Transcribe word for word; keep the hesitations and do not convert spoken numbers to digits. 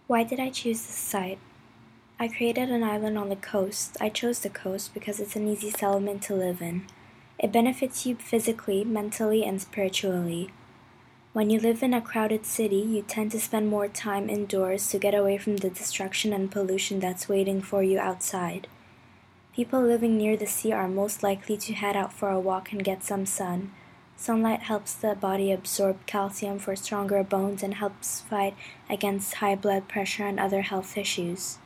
Why did I choose this site? I created an island on the coast. I chose the coast because it's an easy settlement to live in. It benefits you physically, mentally, and spiritually. When you live in a crowded city, you tend to spend more time indoors to get away from the destruction and pollution that's waiting for you outside. People living near the sea are most likely to head out for a walk and get some sun. Sunlight helps the body absorb calcium for stronger bones and helps fight against high blood pressure and other health issues.